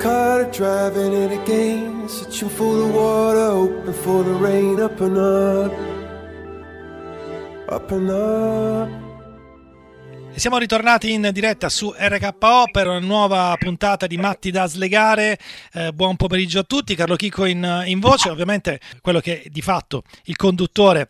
car, driving it again, searching for the water, hoping for the rain, up and up, up and up. E siamo ritornati in diretta su RKO per una nuova puntata di Matti da Slegare. Buon pomeriggio a tutti, Carlo Chicco in voce, ovviamente quello che è di fatto il conduttore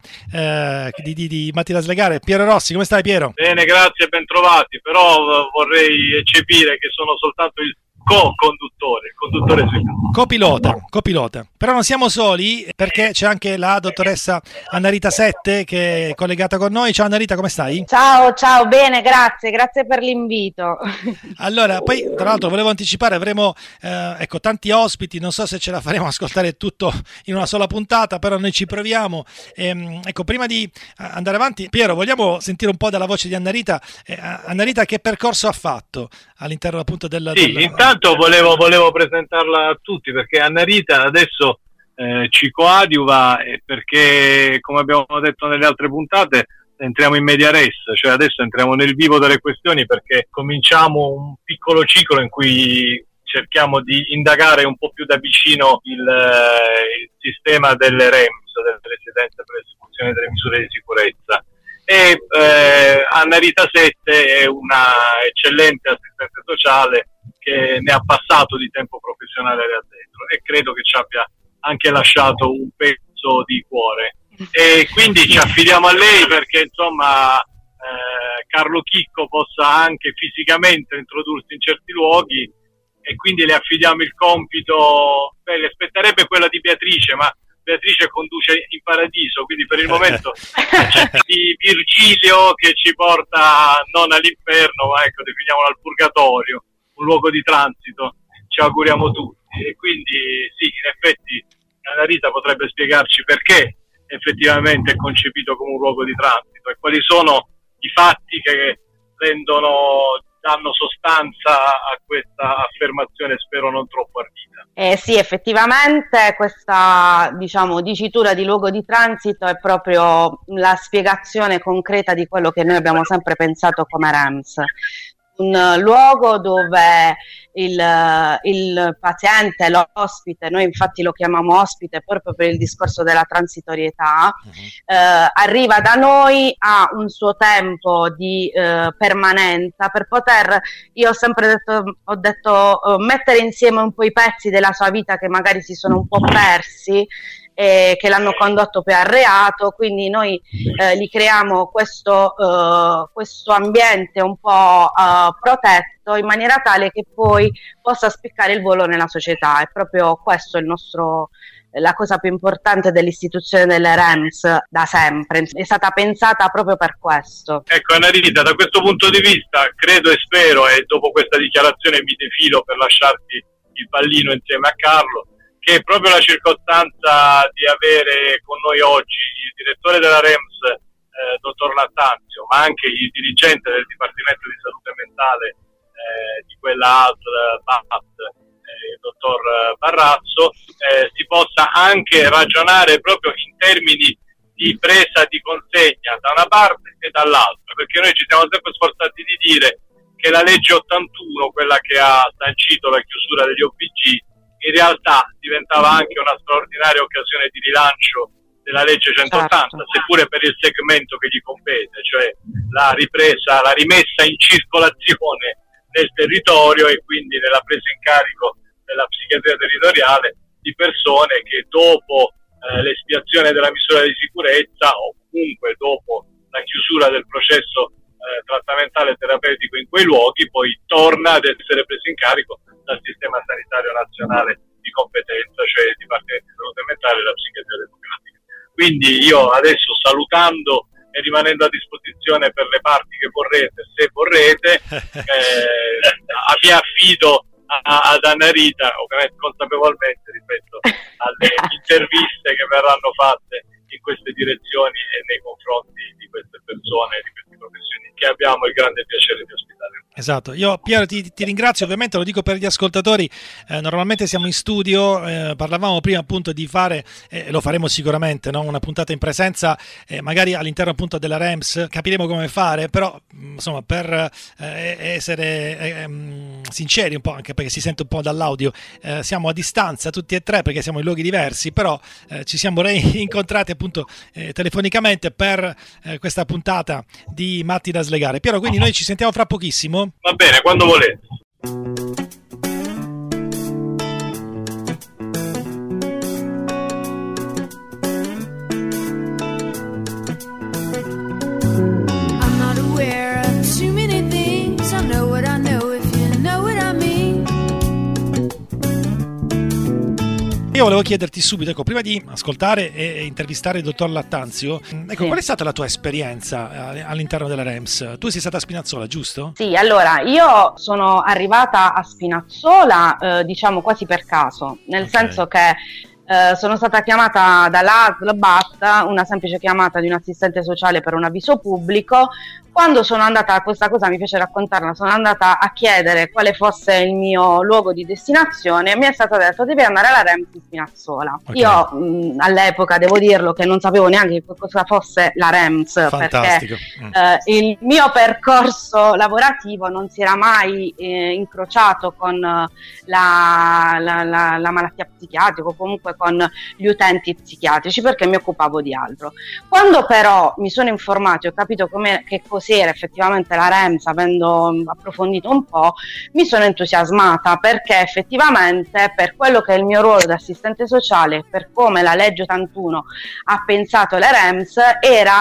di Matti da Slegare, Piero Rossi. Come stai, Piero? Bene, grazie, ben trovati, però vorrei eccepire che sono soltanto il co-conduttore, il conduttore copilota. Però non siamo soli, perché c'è anche la dottoressa Annarita Sette che è collegata con noi. Ciao Annarita, come stai? Ciao, bene, grazie per l'invito. Allora, poi tra l'altro volevo anticipare, avremo tanti ospiti, non so se ce la faremo ascoltare tutto in una sola puntata, però noi ci proviamo. Prima di andare avanti, Piero, vogliamo sentire un po' dalla voce di Annarita. Annarita, che percorso ha fatto all'interno appunto Intanto volevo presentarla a tutti, perché Annarita adesso ci coadiuva, perché, come abbiamo detto nelle altre puntate, entriamo in media res, cioè adesso entriamo nel vivo delle questioni, perché cominciamo un piccolo ciclo in cui cerchiamo di indagare un po' più da vicino il sistema delle REMS, delle residenze per l'esecuzione delle misure di sicurezza. E Annarita Sette è una eccellente assistente sociale che ne ha passato di tempo professionale là dentro, e credo che ci abbia anche lasciato un pezzo di cuore, e quindi ci affidiamo a lei perché insomma Carlo Chicco possa anche fisicamente introdursi in certi luoghi, e quindi le affidiamo il compito. Le spetterebbe quella di Beatrice, ma Beatrice conduce in paradiso, quindi per il momento c'è di Virgilio che ci porta non all'inferno, ma definiamolo al purgatorio, un luogo di transito, ci auguriamo tutti. E quindi sì, in effetti Annarita potrebbe spiegarci perché effettivamente è concepito come un luogo di transito e quali sono i fatti che danno sostanza a questa affermazione, spero non troppo ardita. Sì, effettivamente questa, dicitura di luogo di transito è proprio la spiegazione concreta di quello che noi abbiamo sempre pensato come REMS. Un luogo dove il paziente, l'ospite, noi infatti lo chiamiamo ospite proprio per il discorso della transitorietà, arriva da noi, ha un suo tempo di permanenza per poter, io ho sempre detto, mettere insieme un po' i pezzi della sua vita che magari si sono un po' persi, che l'hanno condotto poi al reato, quindi noi gli creiamo questo ambiente un po' protetto, in maniera tale che poi possa spiccare il volo nella società. È proprio questo la cosa più importante dell'istituzione delle REMS da sempre, è stata pensata proprio per questo. Ecco Annarita, da questo punto di vista credo e spero, e dopo questa dichiarazione mi defilo per lasciarti il pallino insieme a Carlo, che proprio la circostanza di avere con noi oggi il direttore della REMS, dottor Lattanzio, ma anche il dirigente del Dipartimento di Salute Mentale di quella ASL, il dottor Barrazzo, si possa anche ragionare proprio in termini di presa di consegna da una parte e dall'altra, perché noi ci siamo sempre sforzati di dire che la legge 81, quella che ha sancito la chiusura degli OPG, in realtà diventava anche una straordinaria occasione di rilancio della legge 180, certo, seppure per il segmento che gli compete, cioè la rimessa in circolazione nel territorio e quindi nella presa in carico della psichiatria territoriale di persone che dopo l'espiazione della misura di sicurezza, o comunque dopo la chiusura del processo trattamentale terapeutico in quei luoghi, poi torna ad essere preso in carico dal sistema sanitario nazionale di competenza, cioè il Dipartimento di Salute Mentale e la Psichiatria Democratica. Quindi io adesso, salutando e rimanendo a disposizione per le parti che vorrete, se vorrete, mi affido ad Annarita, ovviamente consapevolmente rispetto alle interviste che verranno fatte in queste direzioni e nei confronti di queste persone, di questi professionisti che abbiamo il grande piacere di ospitare. Esatto, io Piero ti ringrazio, ovviamente lo dico per gli ascoltatori, normalmente siamo in studio, parlavamo prima appunto di fare, lo faremo sicuramente, no? Una puntata in presenza, magari all'interno appunto della REMS, capiremo come fare, però insomma per essere sinceri un po', anche perché si sente un po' dall'audio, siamo a distanza tutti e tre perché siamo in luoghi diversi, però ci siamo incontrati appunto telefonicamente per questa puntata di Matti da Slegare. Piero, quindi noi ci sentiamo fra pochissimo. Va bene, quando volete. I'm not aware of too many things. I know what I know if you know what I mean. Io volevo chiederti subito, ecco, prima di ascoltare e intervistare il dottor Lattanzio, ecco, Sì. qual è stata la tua esperienza all'interno della REMS? Tu sei stata a Spinazzola, giusto? Sì, allora io sono arrivata a Spinazzola, diciamo quasi per caso, nel Ok. senso che sono stata chiamata dall'ASL, basta, una semplice chiamata di un assistente sociale per un avviso pubblico. Quando sono andata, questa cosa mi piace raccontarla, sono andata a chiedere quale fosse il mio luogo di destinazione e mi è stato detto devi andare alla REMS di Spinazzola. Ok. Io all'epoca, devo dirlo, che non sapevo neanche cosa fosse la REMS, Fantastico. perché il mio percorso lavorativo non si era mai incrociato con la malattia psichiatrica o comunque con gli utenti psichiatrici, perché mi occupavo di altro. Quando però mi sono informato e ho capito che cos'era effettivamente la REMS, avendo approfondito un po', mi sono entusiasmata, perché effettivamente per quello che è il mio ruolo da assistente sociale, per come la legge 81 ha pensato le REMS, era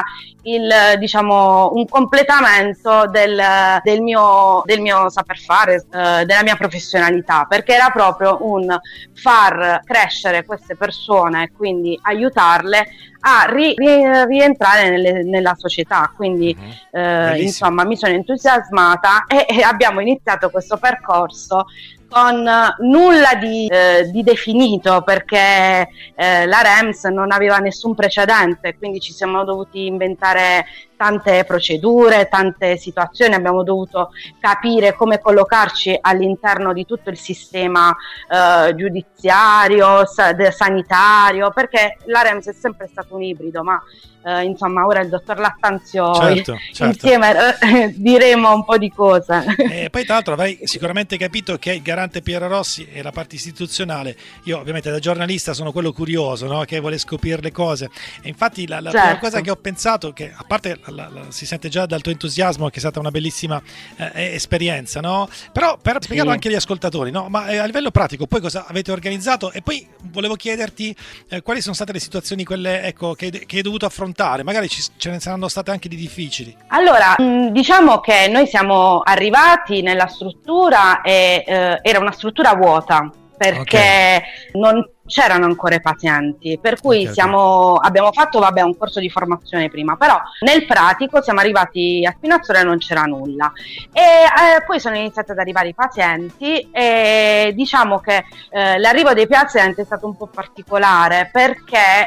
diciamo un completamento del mio saper fare, della mia professionalità, perché era proprio un far crescere queste persone e quindi aiutarle a rientrare nella società. Quindi Bellissimo. insomma mi sono entusiasmata e abbiamo iniziato questo percorso con nulla di definito, perché la REMS non aveva nessun precedente, quindi ci siamo dovuti inventare tante procedure, tante situazioni, abbiamo dovuto capire come collocarci all'interno di tutto il sistema giudiziario, sanitario, perché la REMS è sempre stato un ibrido, ma insomma ora il dottor Lattanzio Certo. insieme diremo un po' di cose. E poi tra l'altro avrai sicuramente capito che il garante Piero Rossi è la parte istituzionale. Io ovviamente da giornalista sono quello curioso, no? Che vuole scoprire le cose, e infatti la prima Certo. cosa che ho pensato, che a parte si sente già dal tuo entusiasmo che è stata una bellissima esperienza, no? Però per spiegarlo anche agli ascoltatori, no? Ma a livello pratico poi cosa avete organizzato, e poi volevo chiederti quali sono state le situazioni quelle, ecco, che hai dovuto affrontare, magari ce ne saranno state anche di difficili. Allora, diciamo che noi siamo arrivati nella struttura e era una struttura vuota, perché non c'erano ancora i pazienti, per cui abbiamo fatto un corso di formazione prima, però nel pratico siamo arrivati a Spinazzola e non c'era nulla, e poi sono iniziati ad arrivare i pazienti, e diciamo che l'arrivo dei pazienti è stato un po' particolare, perché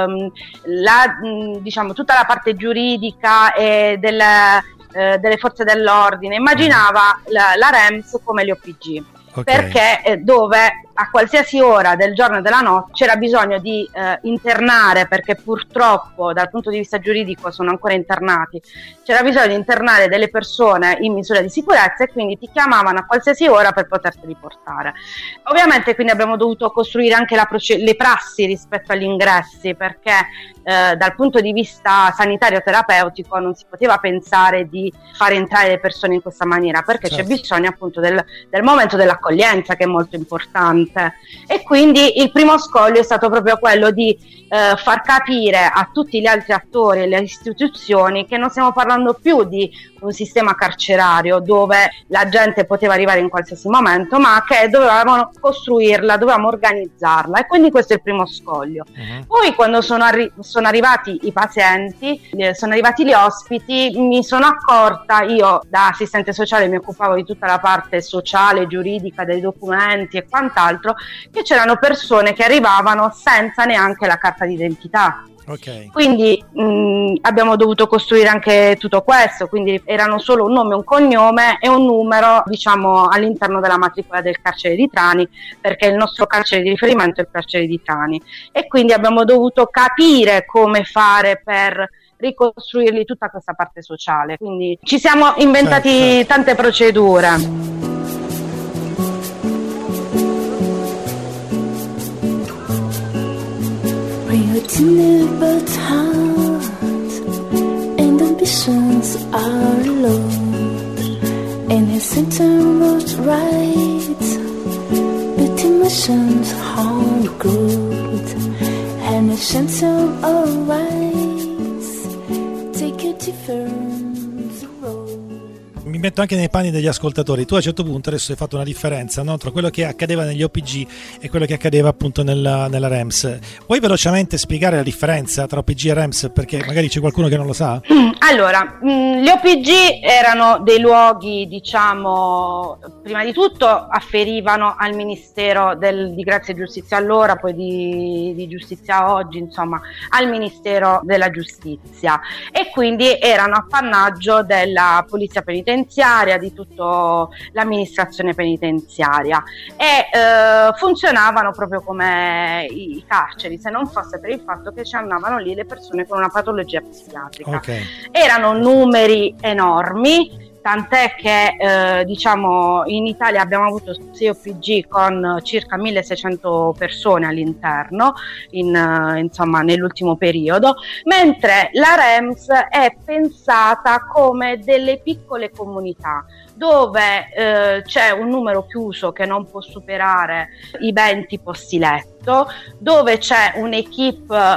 diciamo tutta la parte giuridica e delle forze dell'ordine immaginava la REMS come l'OPG. Perché dove a qualsiasi ora del giorno e della notte c'era bisogno di internare, perché purtroppo dal punto di vista giuridico sono ancora internati, c'era bisogno di internare delle persone in misura di sicurezza, e quindi ti chiamavano a qualsiasi ora per poterti riportare. Ovviamente quindi abbiamo dovuto costruire anche le prassi rispetto agli ingressi, perché dal punto di vista sanitario terapeutico non si poteva pensare di fare entrare le persone in questa maniera, perché c'è bisogno appunto del momento dell'accoglienza, che è molto importante. E quindi il primo scoglio è stato proprio quello di far capire a tutti gli altri attori e le istituzioni che non stiamo parlando più di un sistema carcerario dove la gente poteva arrivare in qualsiasi momento, ma che dovevamo costruirla, dovevamo organizzarla, e quindi questo è il primo scoglio. Poi quando sono arrivati i pazienti, sono arrivati gli ospiti, mi sono accorta, io da assistente sociale mi occupavo di tutta la parte sociale, giuridica, dei documenti e quant'altro, che c'erano persone che arrivavano senza neanche la carta d'identità. Ok. Quindi abbiamo dovuto costruire anche tutto questo, quindi erano solo un nome, un cognome e un numero, diciamo, all'interno della matricola del carcere di Trani, perché il nostro carcere di riferimento è il carcere di Trani, e quindi abbiamo dovuto capire come fare per ricostruirgli tutta questa parte sociale, quindi ci siamo inventati tante procedure. Tender but heart and ambitions are low, and his center was right, but emotions are good, and his center alright, take a different road. Mi metto anche nei panni degli ascoltatori. Tu a un certo punto adesso hai fatto una differenza, no? Tra quello che accadeva negli OPG e quello che accadeva appunto nella REMS. Vuoi velocemente spiegare la differenza tra OPG e REMS, perché magari c'è qualcuno che non lo sa? Allora, gli OPG erano dei luoghi, diciamo, prima di tutto afferivano al Ministero di Grazia e Giustizia allora, poi di Giustizia oggi, insomma, al Ministero della Giustizia, e quindi erano appannaggio della Polizia Penitenziaria, di tutta l'amministrazione penitenziaria, e funzionavano proprio come i carceri, se non fosse per il fatto che ci andavano lì le persone con una patologia psichiatrica. Okay. Erano numeri enormi, tant'è che diciamo in Italia abbiamo avuto 6 OPG con circa 1600 persone all'interno insomma nell'ultimo periodo, mentre la REMS è pensata come delle piccole comunità dove c'è un numero chiuso che non può superare i 20 posti letto, dove c'è un'equipe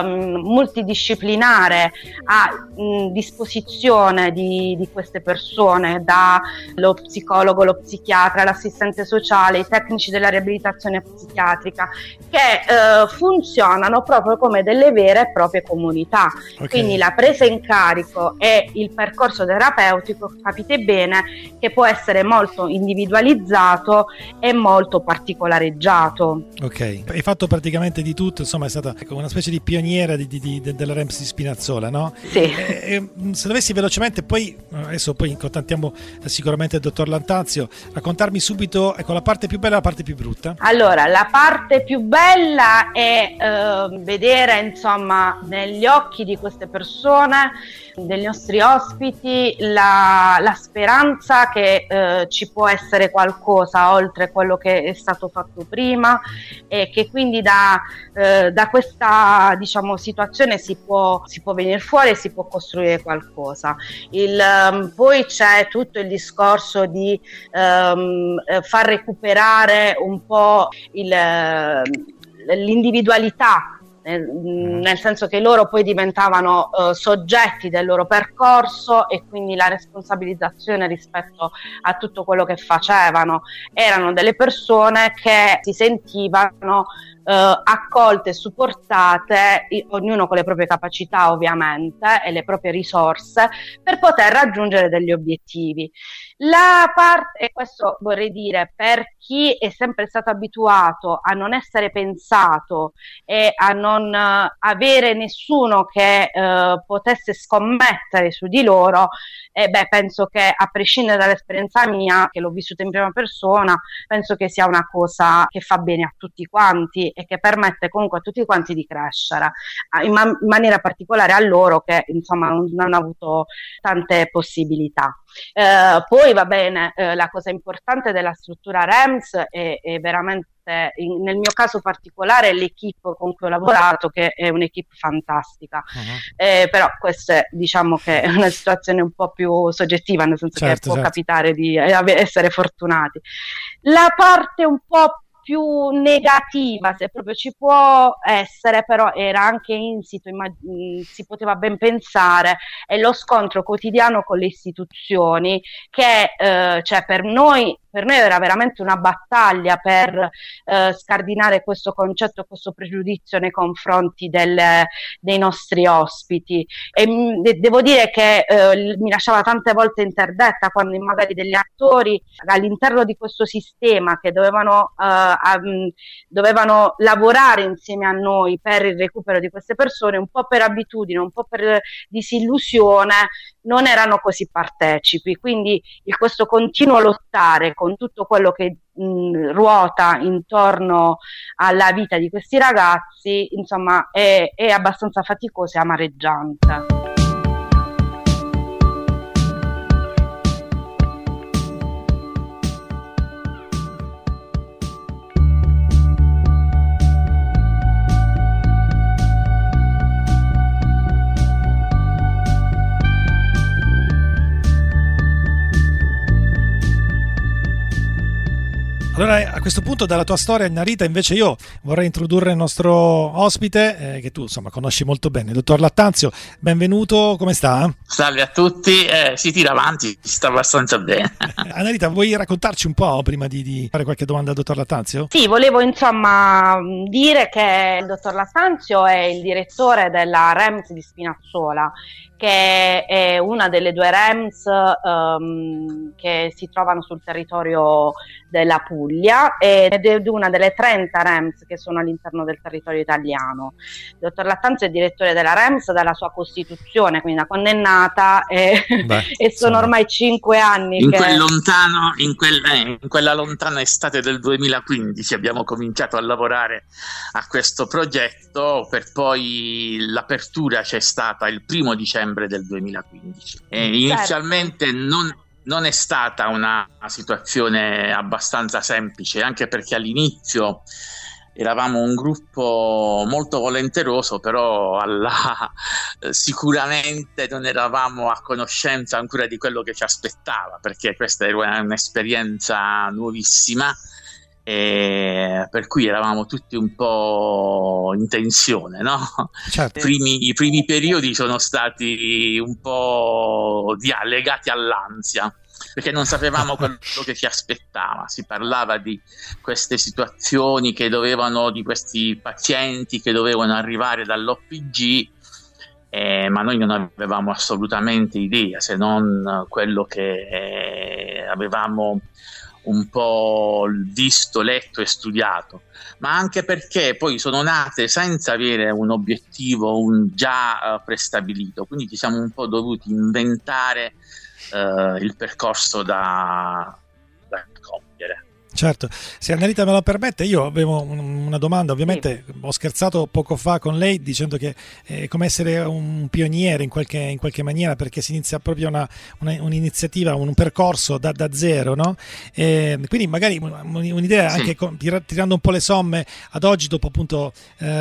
multidisciplinare a disposizione di queste persone, dallo psicologo, lo psichiatra, l'assistente sociale, i tecnici della riabilitazione psichiatrica, che funzionano proprio come delle vere e proprie comunità. Okay. Quindi la presa in carico e il percorso terapeutico, capite bene, che può essere molto individualizzato e molto particolareggiato. Ok, hai fatto praticamente di tutto, insomma è stata una specie di pioniera della REMS di Spinazzola, no? Sì. Se dovessi velocemente, poi adesso poi contattiamo sicuramente il dottor Lantanzio, raccontarmi subito, ecco, la parte più bella e la parte più brutta. Allora, la parte più bella è vedere, insomma, negli occhi di queste persone, dei nostri ospiti, la speranza che ci può essere qualcosa oltre quello che è stato fatto prima, e che quindi da questa, diciamo, situazione si può venire fuori e si può costruire qualcosa. Poi c'è tutto il discorso di far recuperare un po' l'individualità, nel senso che loro poi diventavano soggetti del loro percorso, e quindi la responsabilizzazione rispetto a tutto quello che facevano. Erano delle persone che si sentivano accolte e supportate, ognuno con le proprie capacità ovviamente e le proprie risorse, per poter raggiungere degli obiettivi. La parte, e questo vorrei dire per chi è sempre stato abituato a non essere pensato e a non avere nessuno che potesse scommettere su di loro, penso che, a prescindere dall'esperienza mia, che l'ho vissuta in prima persona, penso che sia una cosa che fa bene a tutti quanti e che permette comunque a tutti quanti di crescere, in maniera particolare a loro che, insomma, non hanno avuto tante possibilità. Poi va bene, la cosa importante della struttura REMS è veramente, nel mio caso particolare, l'equipe con cui ho lavorato, che è un'equipe fantastica. Però questa, diciamo che è una situazione un po' più soggettiva, nel senso che può capitare di essere fortunati. La parte un po' più negativa, se proprio ci può essere, però era anche insito, si poteva ben pensare, è lo scontro quotidiano con le istituzioni, che cioè per noi era veramente una battaglia per scardinare questo concetto, questo pregiudizio nei confronti dei nostri ospiti, e devo dire che mi lasciava tante volte interdetta quando magari degli attori all'interno di questo sistema, che dovevano dovevano lavorare insieme a noi per il recupero di queste persone, un po' per abitudine, un po' per disillusione, non erano così partecipi. Quindi questo continuo lottare con tutto quello che ruota intorno alla vita di questi ragazzi, insomma, è abbastanza faticoso e amareggiante. Allora, a questo punto, dalla tua storia, Narita, invece io vorrei introdurre il nostro ospite, che tu insomma conosci molto bene, il dottor Lattanzio. Benvenuto, come sta? Salve a tutti, si tira avanti, si sta abbastanza bene. Narita, vuoi raccontarci un po' prima di fare qualche domanda al dottor Lattanzio? Sì, volevo insomma dire che il dottor Lattanzio è il direttore della REMS di Spinazzola, che è una delle 2 REMS che si trovano sul territorio della Puglia ed è una delle 30 REMS che sono all'interno del territorio italiano. Il dottor Lattanzio è direttore della REMS dalla sua costituzione, quindi da quando è nata, e sono ormai 5 anni in quella lontana estate del 2015 abbiamo cominciato a lavorare a questo progetto, per poi l'apertura c'è stata il 1° dicembre del 2015. Inizialmente non è stata una situazione abbastanza semplice, anche perché all'inizio eravamo un gruppo molto volenteroso, però sicuramente non eravamo a conoscenza ancora di quello che ci aspettava, perché questa era un'esperienza nuovissima, per cui eravamo tutti un po' in tensione, no? Certo. I primi periodi sono stati un po' legati all'ansia, perché non sapevamo quello che ci aspettava. Si parlava di queste situazioni di questi pazienti che dovevano arrivare dall'OPG, ma noi non avevamo assolutamente idea, se non quello che avevamo un po' visto, letto e studiato, ma anche perché poi sono nate senza avere un obiettivo già prestabilito, quindi ci siamo un po' dovuti inventare il percorso da compiere. Certo, se Annalita me lo permette, io avevo una domanda. Ovviamente ho scherzato poco fa con lei dicendo che è come essere un pioniere in qualche maniera, perché si inizia proprio un'iniziativa, un percorso da zero, no? Quindi magari un'idea, sì, anche tirando un po' le somme ad oggi, dopo appunto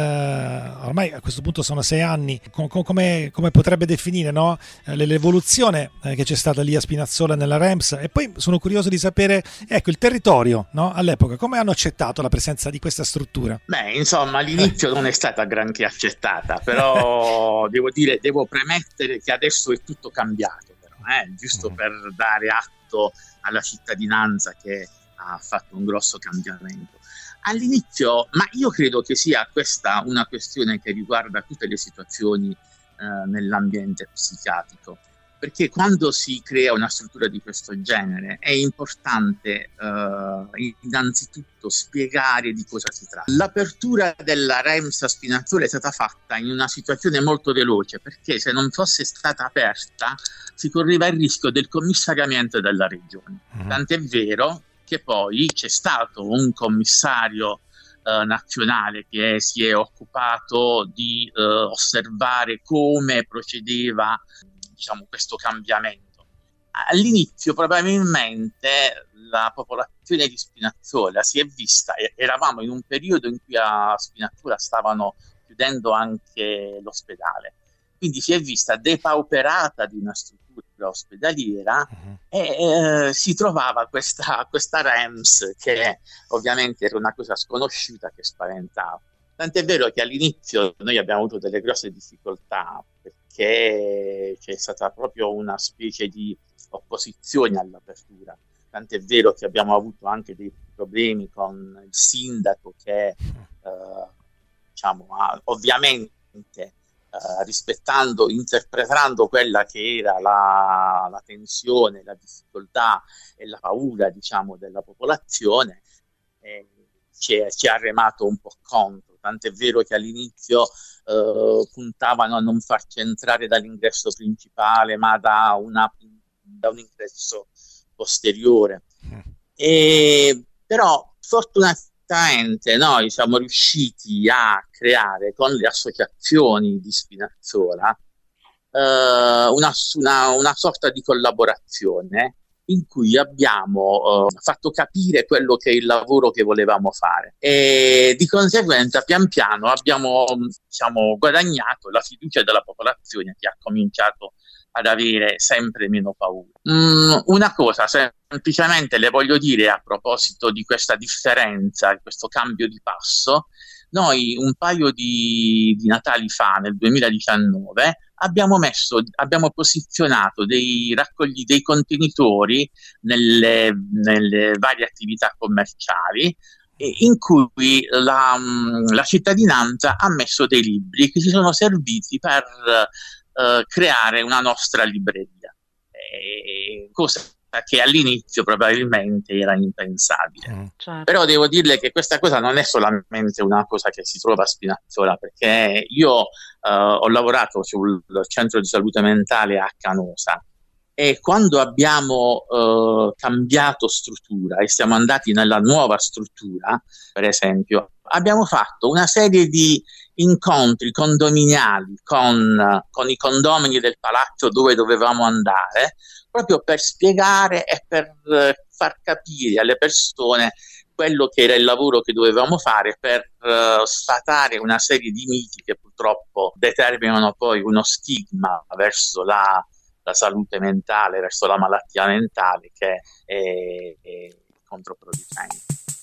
ormai a questo punto sono 6 anni, come potrebbe definire, no? L'evoluzione che c'è stata lì a Spinazzola nella REMS. E poi sono curioso di sapere, ecco, il territorio, no? All'epoca come hanno accettato la presenza di questa struttura? Beh, insomma, all'inizio non è stata granché accettata, però devo premettere che adesso è tutto cambiato, però, giusto per dare atto alla cittadinanza che ha fatto un grosso cambiamento. All'inizio, ma io credo che sia questa una questione che riguarda tutte le situazioni nell'ambiente psichiatrico, perché quando si crea una struttura di questo genere è importante innanzitutto spiegare di cosa si tratta. L'apertura della REMS a Spinazzola è stata fatta in una situazione molto veloce, perché se non fosse stata aperta si correva il rischio del commissariamento della regione. Tant'è vero che poi c'è stato un commissario nazionale che si è occupato di osservare come procedeva, diciamo, questo cambiamento. All'inizio probabilmente la popolazione di Spinazzola si è vista, eravamo in un periodo in cui a Spinazzola stavano chiudendo anche l'ospedale, quindi si è vista depauperata di una struttura ospedaliera e si trovava questa REMS, che ovviamente era una cosa sconosciuta, che spaventava. Tant'è vero che all'inizio noi abbiamo avuto delle grosse difficoltà, perché c'è stata proprio una specie di opposizione all'apertura. Tant'è vero che abbiamo avuto anche dei problemi con il sindaco che, ovviamente, interpretando quella che era la tensione, la difficoltà e la paura, diciamo, della popolazione, ci ha remato un po' contro, tant'è vero che all'inizio puntavano a non farci entrare dall'ingresso principale, ma da un ingresso posteriore. Però fortunatamente noi siamo riusciti a creare con le associazioni di Spinazzola una sorta di collaborazione in cui abbiamo fatto capire quello che è il lavoro che volevamo fare, e di conseguenza pian piano abbiamo guadagnato la fiducia della popolazione, che ha cominciato ad avere sempre meno paura. Una cosa semplicemente le voglio dire a proposito di questa differenza, di questo cambio di passo. Noi un paio di Natali fa, nel 2019, abbiamo posizionato dei contenitori nelle varie attività commerciali, in cui la cittadinanza ha messo dei libri che ci sono serviti per creare una nostra libreria, cosa che all'inizio probabilmente era impensabile. Certo. Però devo dirle che questa cosa non è solamente una cosa che si trova a Spinazzola, perché io ho lavorato sul centro di salute mentale a Canosa, e quando abbiamo cambiato struttura e siamo andati nella nuova struttura, per esempio, abbiamo fatto una serie di incontri condominiali con i condomini del palazzo dove dovevamo andare, proprio per spiegare e per far capire alle persone quello che era il lavoro che dovevamo fare, per sfatare una serie di miti che purtroppo determinano poi uno stigma verso la salute mentale, verso la malattia mentale, che è controproducente.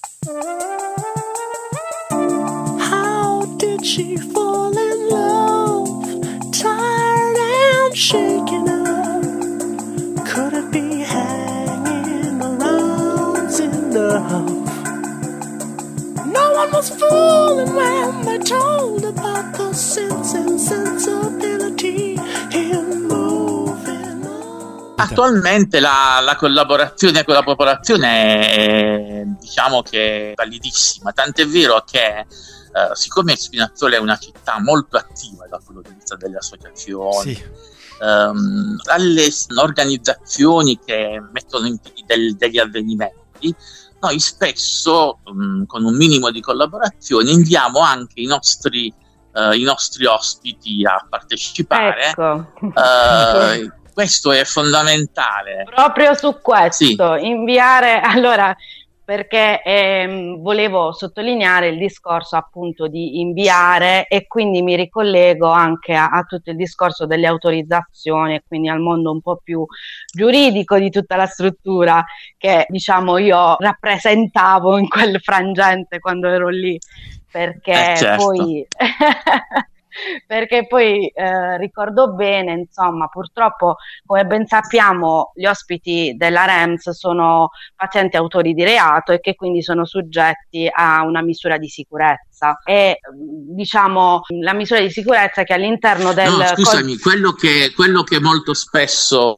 How did she fall in love? Tired and shaken up. Could it be hanging around in the house? No one was fooling when they told about the sense and sensibility in moving on. Attualmente la collaborazione con la popolazione è, diciamo che è validissima, tant'è vero che siccome Spinazzola è una città molto attiva dal punto di vista delle associazioni, Sì. alle organizzazioni che mettono in piedi degli avvenimenti, noi spesso con un minimo di collaborazione inviamo anche i nostri ospiti a partecipare. Ecco. Questo è fondamentale. Proprio su questo, Sì. inviare, allora, perché volevo sottolineare il discorso appunto di inviare, e quindi mi ricollego anche a tutto il discorso delle autorizzazioni, e quindi al mondo un po' più giuridico di tutta la struttura che, diciamo, io rappresentavo in quel frangente quando ero lì, perché Certo. poi perché poi ricordo bene, insomma, purtroppo, come ben sappiamo, gli ospiti della REMS sono pazienti autori di reato e che quindi sono soggetti a una misura di sicurezza, e diciamo la misura di sicurezza che all'interno del No, scusami, quello che molto spesso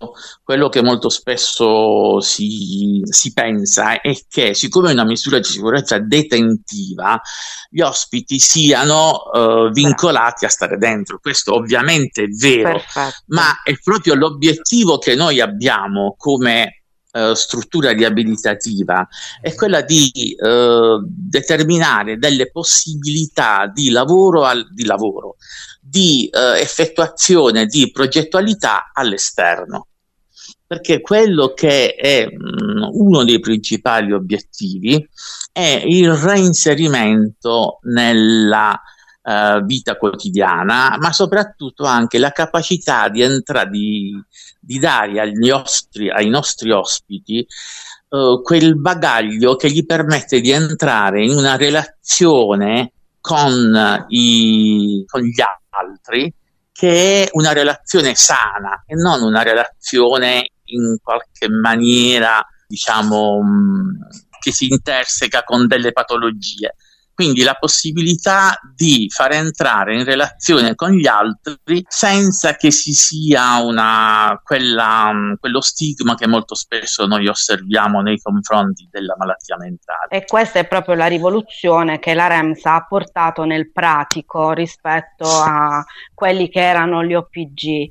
si pensa è che, siccome è una misura di sicurezza detentiva, gli ospiti siano vincolati a stare dentro. Questo ovviamente è vero. Perfetto. Ma è proprio l'obiettivo che noi abbiamo come struttura riabilitativa, è quella di determinare delle possibilità di lavoro, di effettuazione di progettualità all'esterno, perché quello che è uno dei principali obiettivi è il reinserimento nella vita quotidiana, ma soprattutto anche la capacità di dare ai nostri ospiti quel bagaglio che gli permette di entrare in una relazione con gli altri, che è una relazione sana e non una relazione in qualche maniera, diciamo, che si interseca con delle patologie. quindi la possibilità di far entrare in relazione con gli altri senza che si sia quello stigma che molto spesso noi osserviamo nei confronti della malattia mentale. E questa è proprio la rivoluzione che la REMS ha portato nel pratico rispetto a quelli che erano gli OPG.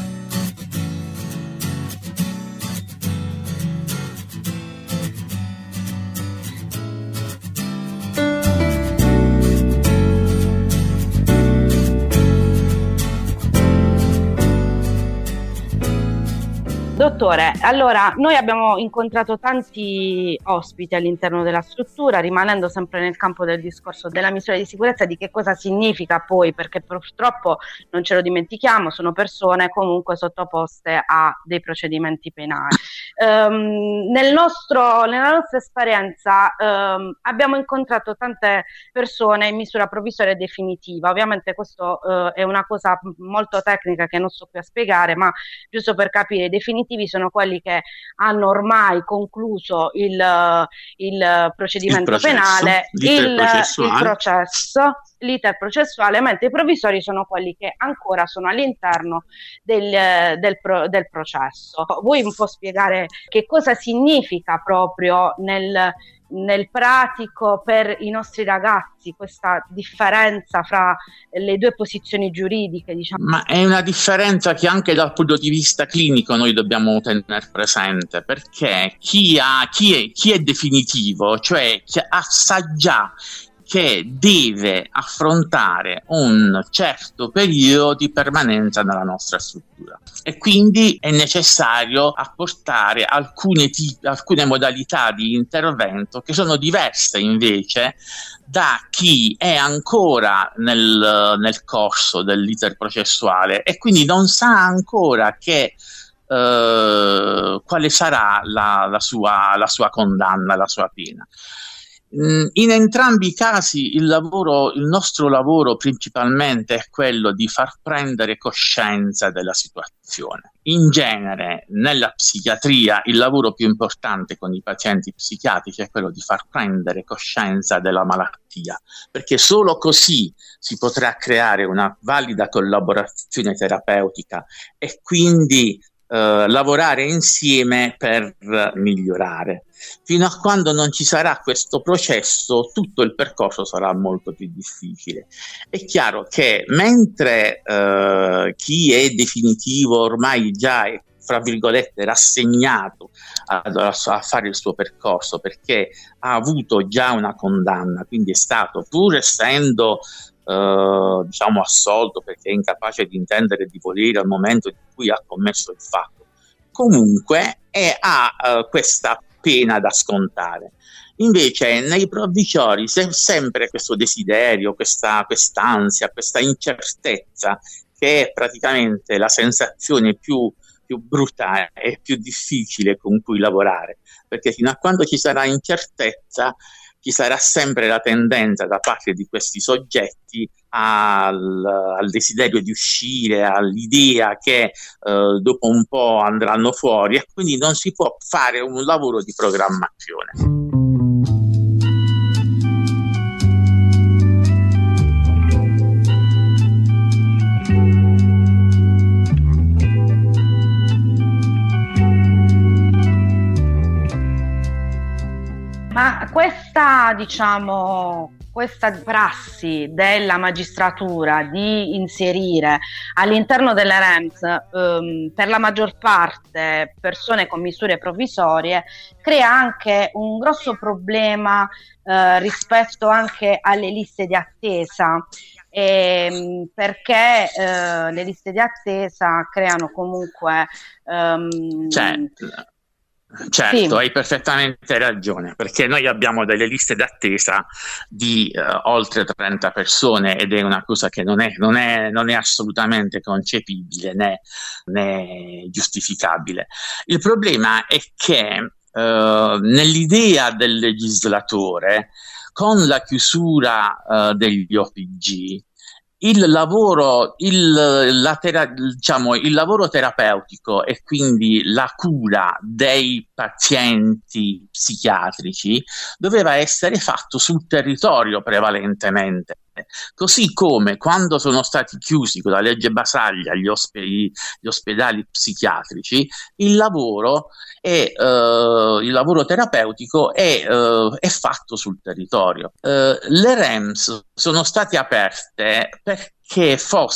Dottore, allora noi abbiamo incontrato tanti ospiti all'interno della struttura, rimanendo sempre nel campo del discorso della misura di sicurezza, di che cosa significa poi, perché purtroppo non ce lo dimentichiamo, sono persone comunque sottoposte a dei procedimenti penali. Nella nostra esperienza abbiamo incontrato tante persone in misura provvisoria e definitiva. Ovviamente questo è una cosa molto tecnica che non sto qui a spiegare, ma giusto per capire, i definitivi sono quelli che hanno ormai concluso il procedimento penale, l'iter processuale, mentre i provvisori sono quelli che ancora sono all'interno del processo. Vuoi un po' spiegare che cosa significa proprio nel pratico per i nostri ragazzi questa differenza fra le due posizioni giuridiche, diciamo? Ma è una differenza che anche dal punto di vista clinico noi dobbiamo tenere presente, perché chi è definitivo, cioè chi sa già che deve affrontare un certo periodo di permanenza nella nostra struttura, e quindi è necessario apportare alcune modalità di intervento che sono diverse invece da chi è ancora nel corso dell'iter processuale e quindi non sa ancora che quale sarà la sua condanna, la sua pena. In entrambi i casi il nostro lavoro principalmente è quello di far prendere coscienza della situazione. In genere nella psichiatria il lavoro più importante con i pazienti psichiatrici è quello di far prendere coscienza della malattia, perché solo così si potrà creare una valida collaborazione terapeutica e quindi lavorare insieme per migliorare. Fino a quando non ci sarà questo processo, tutto il percorso sarà molto più difficile. È chiaro che mentre chi è definitivo ormai già è, fra virgolette, rassegnato a fare il suo percorso perché ha avuto già una condanna, quindi è stato, pur essendo assolto perché è incapace di intendere e di volere al momento in cui ha commesso il fatto, comunque ha questa pena da scontare. Invece nei provvisori c'è sempre questo desiderio, quest'ansia, questa incertezza, che è praticamente la sensazione più brutta e più difficile con cui lavorare, perché fino a quando ci sarà incertezza ci sarà sempre la tendenza da parte di questi soggetti al desiderio di uscire, all'idea che dopo un po' andranno fuori, e quindi non si può fare un lavoro di programmazione. Ma questa prassi della magistratura di inserire all'interno delle REMS per la maggior parte persone con misure provvisorie crea anche un grosso problema rispetto anche alle liste di attesa, perché le liste di attesa creano comunque Certo, sì. Hai perfettamente ragione, perché noi abbiamo delle liste d'attesa di oltre 30 persone ed è una cosa che non è assolutamente concepibile né giustificabile. Il problema è che nell'idea del legislatore, con la chiusura degli OPG, il lavoro terapeutico e quindi la cura dei pazienti psichiatrici doveva essere fatto sul territorio prevalentemente, così come quando sono stati chiusi con la legge Basaglia gli ospedali psichiatrici, il lavoro terapeutico è fatto sul territorio. Le REMS sono state aperte perché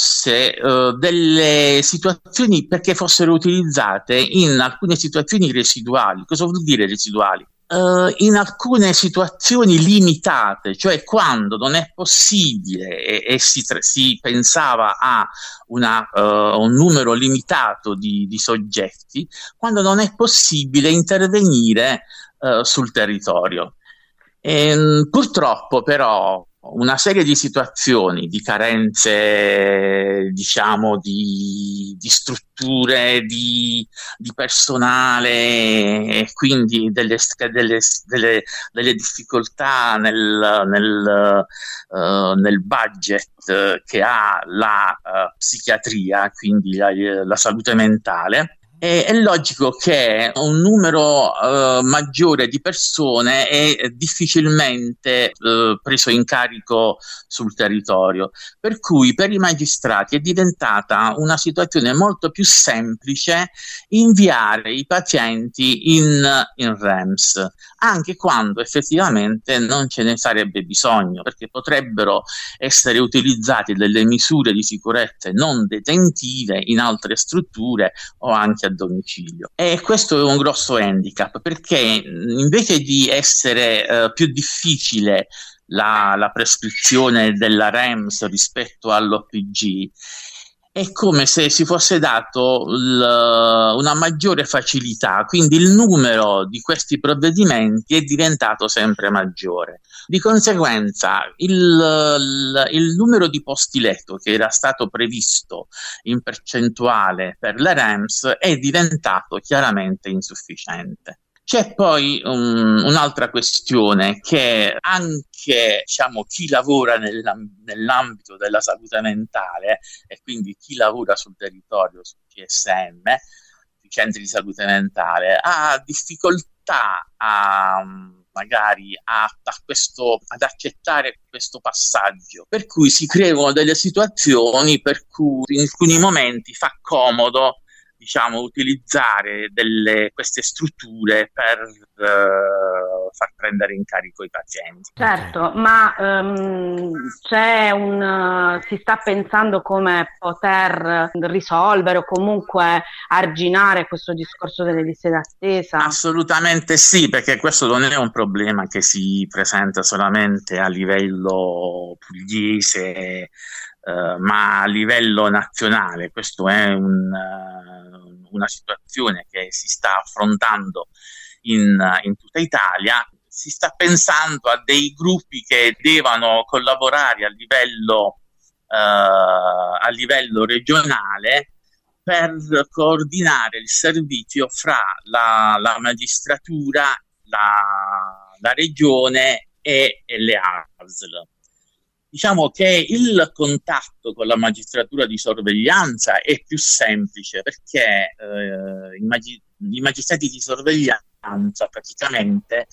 delle situazioni, perché fossero utilizzate in alcune situazioni residuali. Cosa vuol dire residuali? In alcune situazioni limitate, cioè quando non è possibile e si pensava a un numero limitato di soggetti, quando non è possibile intervenire sul territorio. Purtroppo però una serie di situazioni, di carenze, diciamo, di strutture, di personale, e quindi delle difficoltà nel budget che ha la psichiatria, quindi la salute mentale. È logico che un numero maggiore di persone è difficilmente preso in carico sul territorio, per cui per i magistrati è diventata una situazione molto più semplice inviare i pazienti in REMS, anche quando effettivamente non ce ne sarebbe bisogno, perché potrebbero essere utilizzate delle misure di sicurezza non detentive in altre strutture o anche a domicilio. E questo è un grosso handicap, perché invece di essere più difficile la prescrizione della REMS rispetto all'OPG, è come se si fosse dato una maggiore facilità, quindi il numero di questi provvedimenti è diventato sempre maggiore. Di conseguenza il numero di posti letto che era stato previsto in percentuale per le REMS è diventato chiaramente insufficiente. C'è poi un'altra questione, che anche, diciamo, chi lavora nell'ambito della salute mentale, e quindi chi lavora sul territorio, sul CSM, sui centri di salute mentale, ha difficoltà magari ad accettare questo passaggio, per cui si creano delle situazioni per cui in alcuni momenti fa comodo, diciamo, utilizzare queste strutture per far prendere in carico i pazienti. Certo, ma si sta pensando come poter risolvere o comunque arginare questo discorso delle liste d'attesa? Assolutamente sì, perché questo non è un problema che si presenta solamente a livello pugliese, ma a livello nazionale. Questo è una situazione che si sta affrontando in tutta Italia. Si sta pensando a dei gruppi che devono collaborare a livello regionale per coordinare il servizio fra la magistratura, la regione e le ASL. Diciamo che il contatto con la magistratura di sorveglianza è più semplice, perché i magistrati di sorveglianza praticamente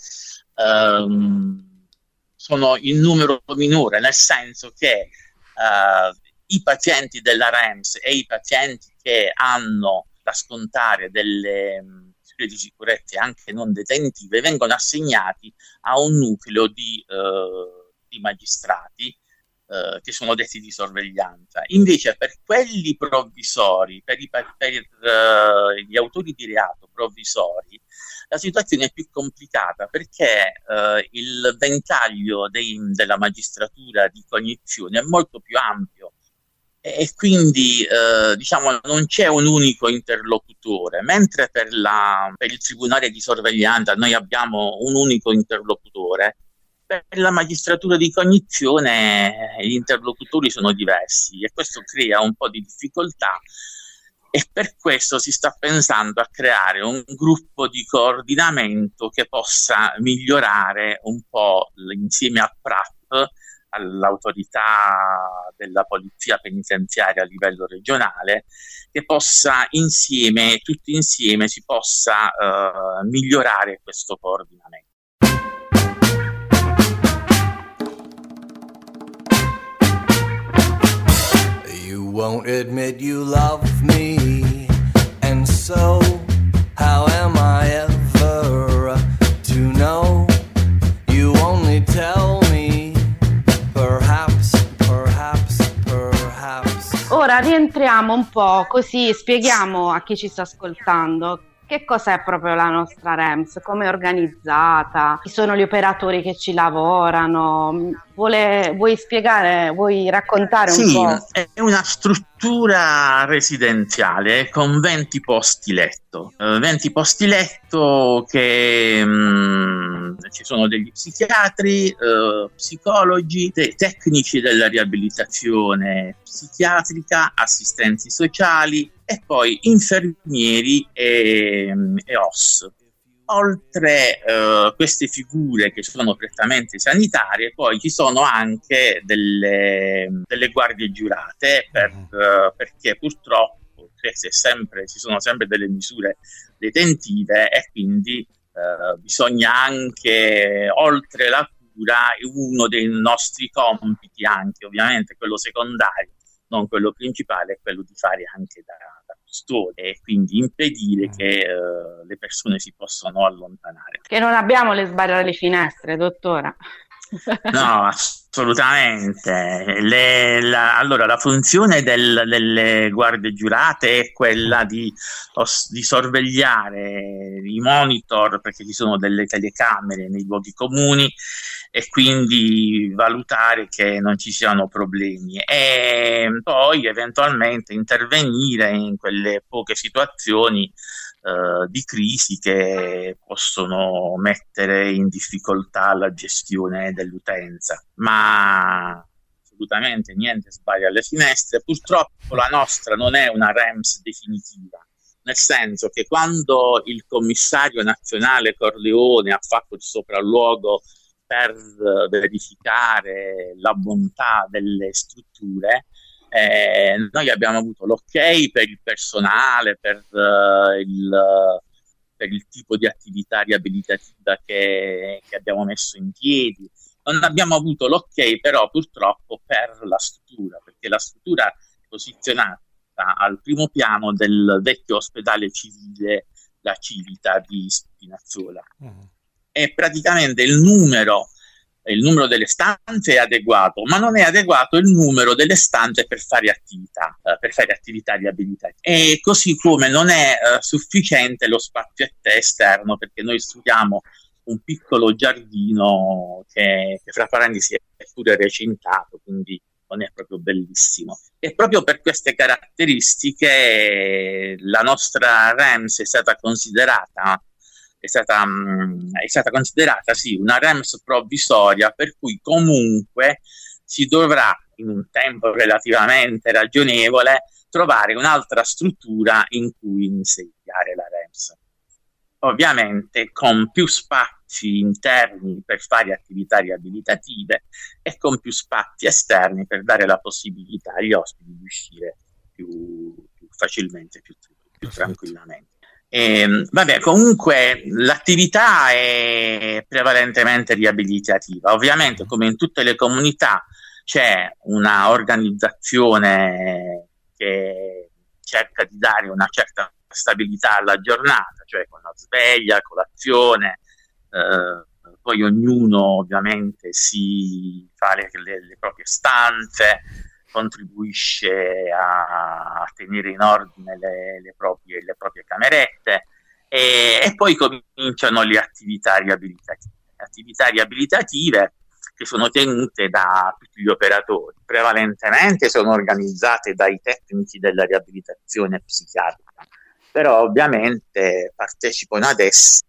sono in numero minore, nel senso che i pazienti della REMS e i pazienti che hanno da scontare delle misure di sicurezza anche non detentive vengono assegnati a un nucleo di magistrati che sono detti di sorveglianza. Invece per quelli provvisori, per gli autori di reato provvisori, la situazione è più complicata, perché il ventaglio della magistratura di cognizione è molto più ampio e quindi diciamo non c'è un unico interlocutore, mentre per il tribunale di sorveglianza noi abbiamo un unico interlocutore. Per la magistratura di cognizione gli interlocutori sono diversi e questo crea un po' di difficoltà, e per questo si sta pensando a creare un gruppo di coordinamento che possa migliorare un po' insieme al PRAP all'autorità della polizia penitenziaria a livello regionale, che possa insieme, tutti insieme, si possa migliorare questo coordinamento. You won't admit you love me, and so how am I ever to know? You only tell me, perhaps. Ora rientriamo un po', così spieghiamo a chi ci sta ascoltando che cos'è proprio la nostra REMS, come è organizzata, chi sono gli operatori che ci lavorano. Vuoi spiegare, vuoi raccontare un po'? Sì, è una struttura residenziale con 20 posti letto. 20 posti letto che ci sono degli psichiatri, psicologi, tecnici della riabilitazione psichiatrica, assistenti sociali e poi infermieri e OSS. Oltre queste figure che sono prettamente sanitarie, poi ci sono anche delle guardie giurate perché purtroppo ci sono sempre delle misure detentive e quindi bisogna anche, oltre la cura, uno dei nostri compiti, anche ovviamente quello secondario, non quello principale, è quello di fare anche da custode e quindi impedire che le persone si possano allontanare. Che non abbiamo le sbarre alle finestre, dottora. No, assolutamente. Allora, la funzione delle guardie giurate è quella di sorvegliare i monitor, perché ci sono delle telecamere nei luoghi comuni, e quindi valutare che non ci siano problemi e poi eventualmente intervenire in quelle poche situazioni di crisi che possono mettere in difficoltà la gestione dell'utenza. Ma assolutamente niente sbaglia alle finestre. Purtroppo la nostra non è una REMS definitiva, nel senso che quando il commissario nazionale Corleone ha fatto il sopralluogo per verificare la bontà delle strutture, noi abbiamo avuto l'ok per il personale, per il tipo di attività riabilitativa che abbiamo messo in piedi. Non abbiamo avuto l'ok però purtroppo per la struttura, perché la struttura è posizionata al primo piano del vecchio ospedale civile, la Civita di Spinazzola. E praticamente il numero delle stanze è adeguato, ma non è adeguato il numero delle stanze per fare attività riabilitative. E così come non è sufficiente lo spazio esterno, perché noi studiamo un piccolo giardino che fra parentesi è pure recintato, quindi non è proprio bellissimo. E proprio per queste caratteristiche la nostra REMS è stata considerata sì una REMS provvisoria, per cui comunque si dovrà in un tempo relativamente ragionevole trovare un'altra struttura in cui insediare la REMS, ovviamente con più spazi interni per fare attività riabilitative e con più spazi esterni per dare la possibilità agli ospiti di uscire più facilmente, più tranquillamente. Comunque l'attività è prevalentemente riabilitativa. Ovviamente, come in tutte le comunità, c'è una organizzazione che cerca di dare una certa stabilità alla giornata, cioè con la sveglia, colazione, poi ognuno ovviamente si fa le proprie stanze, contribuisce a tenere in ordine le proprie camerette e poi cominciano le attività riabilitative che sono tenute da tutti gli operatori. Prevalentemente sono organizzate dai tecnici della riabilitazione psichiatrica, però ovviamente partecipano ad esse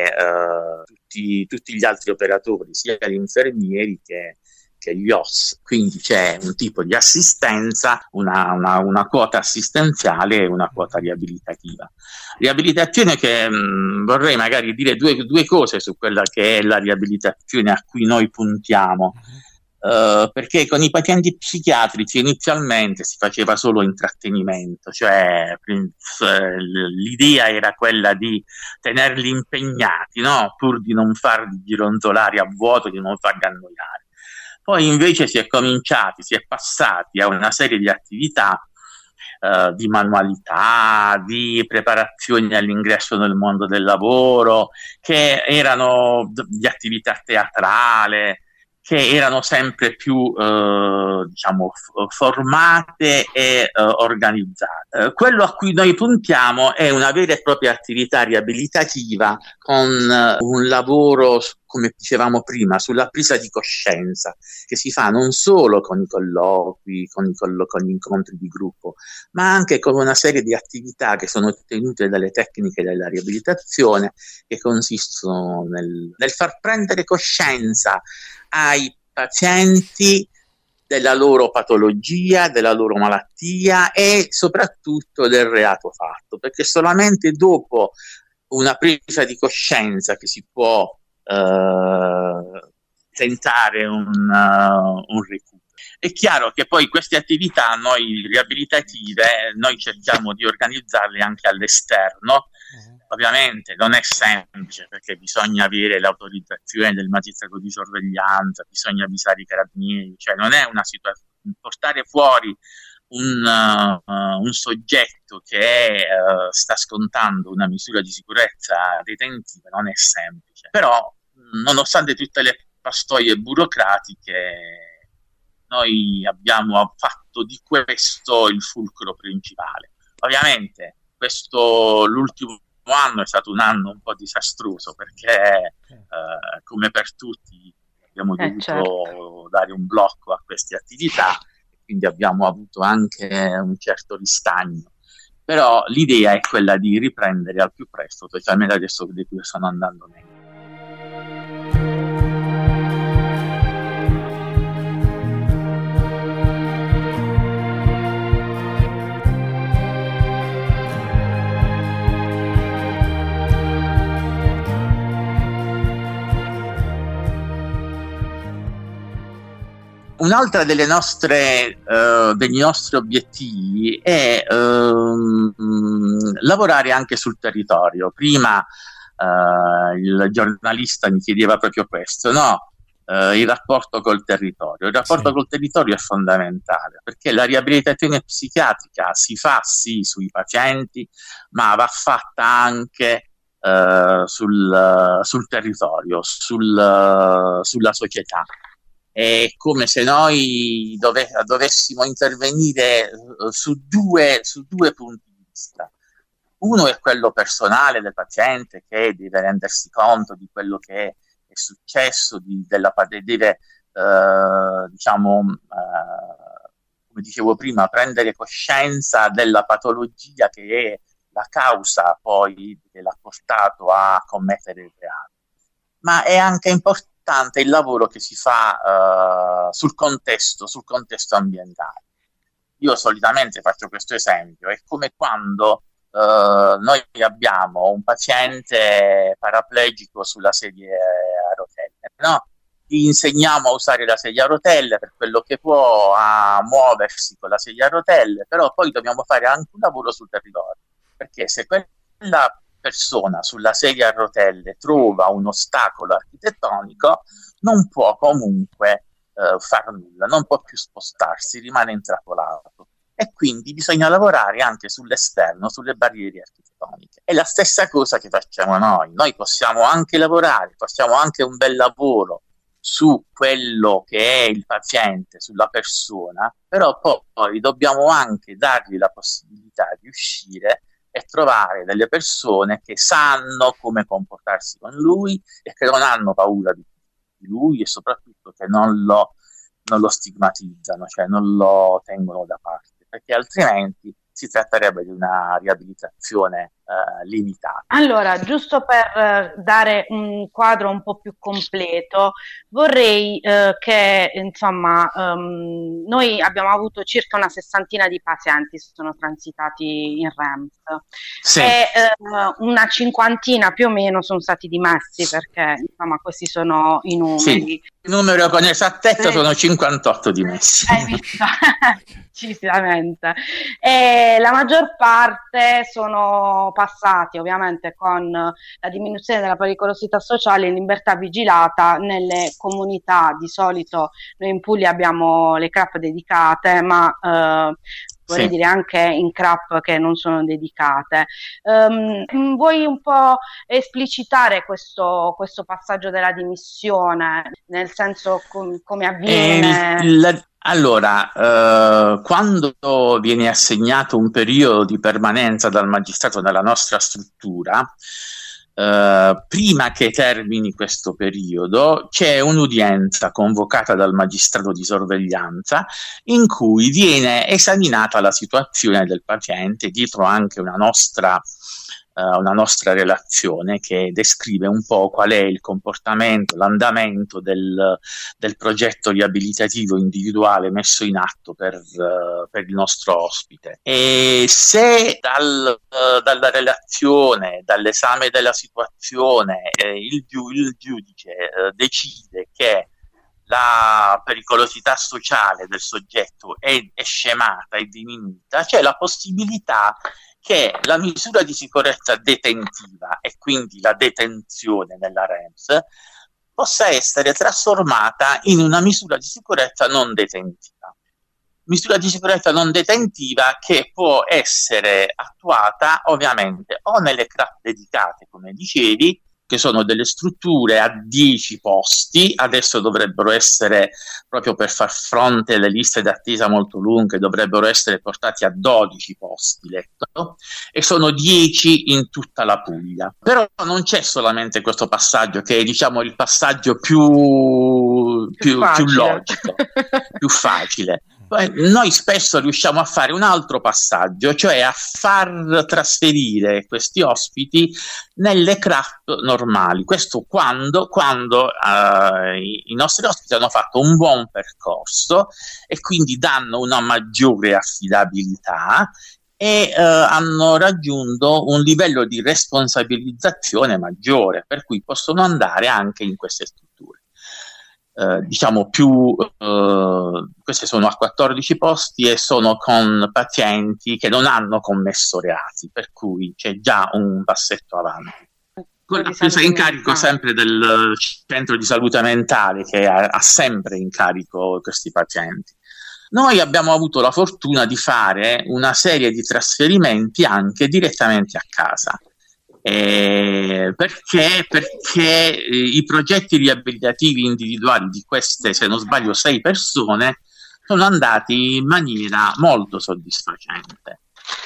tutti gli altri operatori, sia gli infermieri che gli OSS, quindi c'è un tipo di assistenza, una quota assistenziale e una quota riabilitativa. Riabilitazione che vorrei magari dire due cose su quella che è la riabilitazione a cui noi puntiamo. perché con i pazienti psichiatrici inizialmente si faceva solo intrattenimento, cioè l'idea era quella di tenerli impegnati, no? Pur di non farli gironzolare a vuoto, di non farli annoiare. Poi invece si è passati a una serie di attività, di manualità, di preparazioni all'ingresso nel mondo del lavoro, che erano di attività teatrale, che erano sempre più formate e organizzate. Quello a cui noi puntiamo è una vera e propria attività riabilitativa con un lavoro, come dicevamo prima, sulla presa di coscienza, che si fa non solo con i colloqui, con gli incontri di gruppo, ma anche con una serie di attività che sono ottenute dalle tecniche della riabilitazione, che consistono nel far prendere coscienza ai pazienti della loro patologia, della loro malattia e soprattutto del reato fatto, perché solamente dopo una presa di coscienza che si può tentare un recupero. È chiaro che poi queste attività noi riabilitative noi cerchiamo di organizzarle anche all'esterno. Ovviamente non è semplice, perché bisogna avere l'autorizzazione del magistrato di sorveglianza, bisogna avvisare i carabinieri, cioè non è una situazione, portare fuori un soggetto che sta scontando una misura di sicurezza detentiva non è semplice, però nonostante tutte le pastoie burocratiche noi abbiamo fatto di questo il fulcro principale. Ovviamente l'ultimo anno è stato un anno un po' disastroso, perché come per tutti abbiamo dovuto dare un blocco a queste attività, quindi abbiamo avuto anche un certo ristagno, però l'idea è quella di riprendere al più presto, specialmente adesso che le cose stanno andando meglio. Un'altra degli nostri obiettivi è lavorare anche sul territorio. Prima il giornalista mi chiedeva proprio questo, no? Il rapporto col territorio. Il rapporto col territorio è fondamentale, perché la riabilitazione psichiatrica si fa sì sui pazienti, ma va fatta anche sul territorio, sulla società. È come se noi dovessimo intervenire su due punti di vista. Uno è quello personale del paziente, che deve rendersi conto di quello che è successo, deve come dicevo prima, prendere coscienza della patologia che è la causa poi che l'ha portato a commettere il reato. Ma è anche importante il lavoro che si fa sul contesto ambientale. Io solitamente faccio questo esempio: è come quando noi abbiamo un paziente paraplegico sulla sedia a rotelle, no? Gli insegniamo a usare la sedia a rotelle per quello che può, a muoversi con la sedia a rotelle, però poi dobbiamo fare anche un lavoro sul territorio, perché se quella persona sulla sedia a rotelle trova un ostacolo architettonico, non può comunque far nulla, non può più spostarsi, rimane intrappolato. E quindi bisogna lavorare anche sull'esterno, sulle barriere architettoniche. È la stessa cosa che facciamo noi. Noi possiamo anche lavorare, facciamo anche un bel lavoro su quello che è il paziente, sulla persona, però poi dobbiamo anche dargli la possibilità di uscire e trovare delle persone che sanno come comportarsi con lui e che non hanno paura di lui, e soprattutto che non lo stigmatizzano, cioè non lo tengono da parte, perché altrimenti si tratterebbe di una riabilitazione limitata. Allora, giusto per dare un quadro un po' più completo, vorrei che, insomma, noi abbiamo avuto circa una 60 di pazienti che sono transitati in REMS, sì, e una 50 più o meno sono stati dimessi, perché insomma questi sono i numeri. Sì. numero con esattezza sono 58 dimessi. Hai visto? Decisamente. E la maggior parte sono passati ovviamente con la diminuzione della pericolosità sociale in libertà vigilata nelle comunità. Di solito noi in Puglia abbiamo le CRAP dedicate, ma vorrei dire anche in CRAP che non sono dedicate. Vuoi un po' esplicitare questo passaggio della dimissione, nel senso come avviene? Allora, quando viene assegnato un periodo di permanenza dal magistrato nella nostra struttura, prima che termini questo periodo c'è un'udienza convocata dal magistrato di sorveglianza in cui viene esaminata la situazione del paziente, dietro anche una nostra relazione che descrive un po' qual è il comportamento, l'andamento del progetto riabilitativo individuale messo in atto per il nostro ospite. E se dalla relazione, dall'esame della situazione, il giudice decide che la pericolosità sociale del soggetto è scemata, è diminuita, c'è la possibilità che la misura di sicurezza detentiva e quindi la detenzione nella REMS possa essere trasformata in una misura di sicurezza non detentiva. Misura di sicurezza non detentiva che può essere attuata ovviamente o nelle CRAP dedicate, come dicevi, che sono delle strutture a 10 posti, adesso dovrebbero essere, proprio per far fronte alle liste d'attesa molto lunghe, dovrebbero essere portati a 12 posti letto, e sono 10 in tutta la Puglia. Però non c'è solamente questo passaggio, che è, diciamo, il passaggio più logico, più facile. Noi spesso riusciamo a fare un altro passaggio, cioè a far trasferire questi ospiti nelle CRAP normali. Questo quando i nostri ospiti hanno fatto un buon percorso e quindi danno una maggiore affidabilità e hanno raggiunto un livello di responsabilizzazione maggiore, per cui possono andare anche in queste strutture. Diciamo queste sono a 14 posti e sono con pazienti che non hanno commesso reati, per cui c'è già un passetto avanti. Con la presa in carico sempre del centro di salute mentale, che ha sempre in carico questi pazienti. Noi abbiamo avuto la fortuna di fare una serie di trasferimenti anche direttamente a casa. Perché i progetti riabilitativi individuali di queste, se non sbaglio, 6 persone sono andati in maniera molto soddisfacente,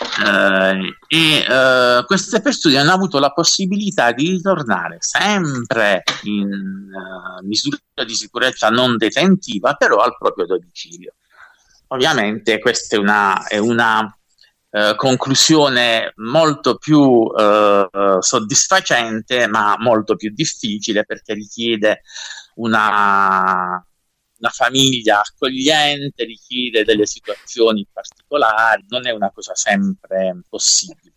queste persone hanno avuto la possibilità di ritornare sempre in misura di sicurezza non detentiva, però al proprio domicilio. Ovviamente questa è una conclusione molto più soddisfacente, ma molto più difficile, perché richiede una famiglia accogliente, richiede delle situazioni particolari, non è una cosa sempre possibile.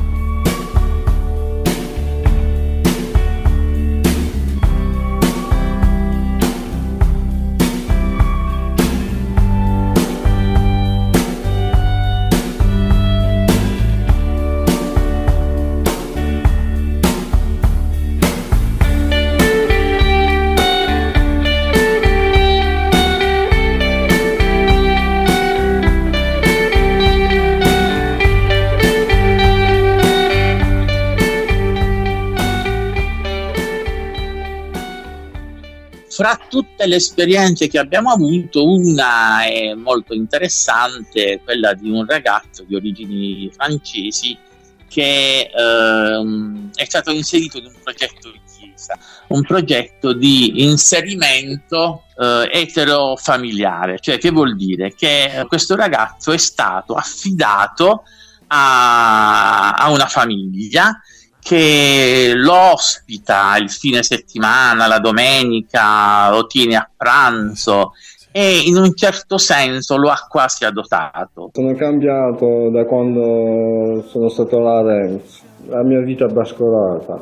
Fra tutte le esperienze che abbiamo avuto, una è molto interessante, quella di un ragazzo di origini francesi che è stato inserito in un progetto di chiesa, un progetto di inserimento eterofamiliare. Cioè, che vuol dire? Che questo ragazzo è stato affidato a una famiglia che lo ospita il fine settimana, la domenica, lo tiene a pranzo e in un certo senso lo ha quasi adottato. Sono cambiato da quando sono stato alla REMS, la mia vita è bascolata.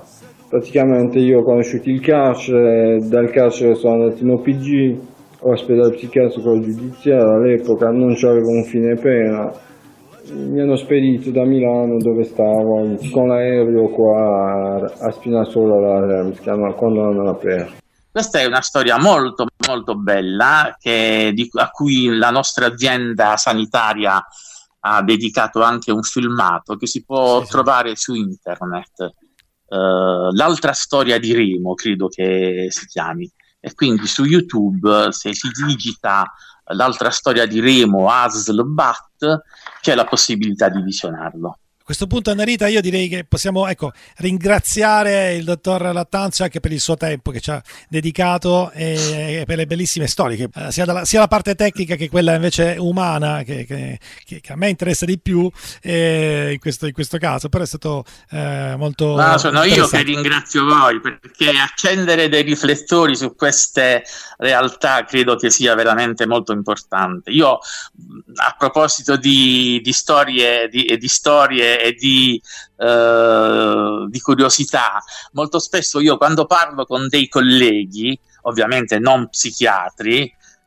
praticamente io ho conosciuto il carcere, dal carcere sono andato in OPG, ospedale psichiatrico giudiziario, all'epoca non c'avevo un fine pena, mi hanno spedito da Milano dove stavo con l'aereo qua a Spinazzola alla REMS, quando hanno aperto. Questa è una storia molto molto bella a cui la nostra azienda sanitaria ha dedicato anche un filmato che si può trovare su internet. L'altra storia di Remo, credo che si chiami, e quindi su YouTube, se si digita l'altra storia di Remo, ASL Bat, c'è la possibilità di visionarlo. A questo punto, Annarita, io direi che possiamo ringraziare il dottor Lattanzio anche per il suo tempo che ci ha dedicato e per le bellissime storie, che sia la parte tecnica che quella invece umana che a me interessa di più in questo caso, però è stato molto sono io che ringrazio voi, perché accendere dei riflettori su queste realtà credo che sia veramente molto importante. Io, a proposito di storie e di curiosità, molto spesso io quando parlo con dei colleghi, ovviamente non psichiatri,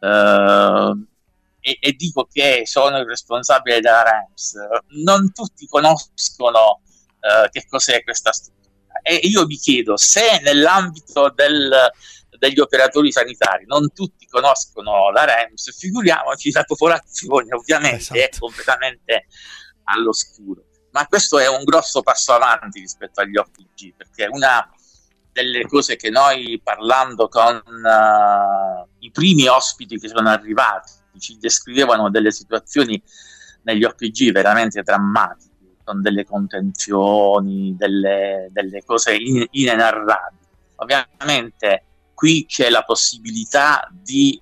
e dico che sono il responsabile della REMS, non tutti conoscono che cos'è questa struttura, e io mi chiedo se nell'ambito degli operatori sanitari non tutti conoscono la REMS, figuriamoci la popolazione, ovviamente è completamente all'oscuro. Ma questo è un grosso passo avanti rispetto agli OPG, perché una delle cose che noi, parlando con i primi ospiti che sono arrivati, ci descrivevano delle situazioni negli OPG veramente drammatiche, con delle contenzioni, delle cose inenarrabili. Ovviamente qui c'è la possibilità di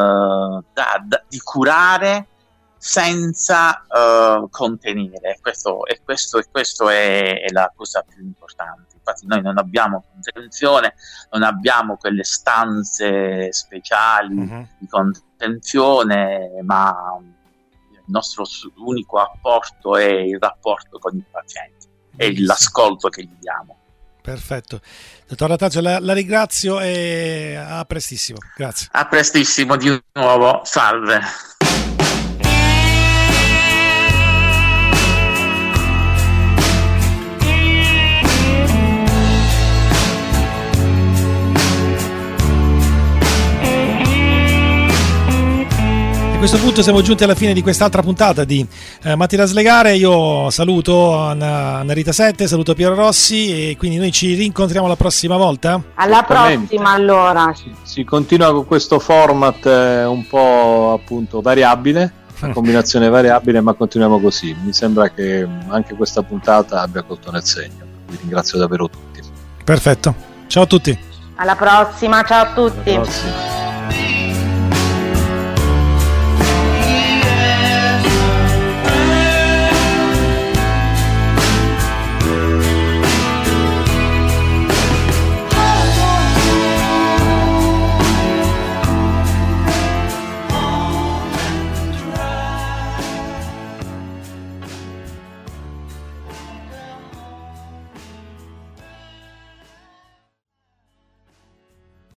curare senza contenere, questo è la cosa più importante. Infatti noi non abbiamo contenzione, non abbiamo quelle stanze speciali di contenzione, ma il nostro unico apporto è il rapporto con il paziente e l'ascolto che gli diamo. Perfetto. Dottor Lattanzio, la ringrazio e a prestissimo. Grazie. A prestissimo di nuovo. Salve. A questo punto siamo giunti alla fine di quest'altra puntata di Matti da Slegare. Io saluto Annarita Sette, saluto Piero Rossi, e quindi noi ci rincontriamo la prossima volta. Alla prossima, allora. Si continua con questo format un po' appunto variabile, una combinazione variabile, ma continuiamo così. Mi sembra che anche questa puntata abbia colto nel segno. Vi ringrazio davvero tutti. Perfetto, ciao a tutti. Alla prossima, ciao a tutti. Alla prossima.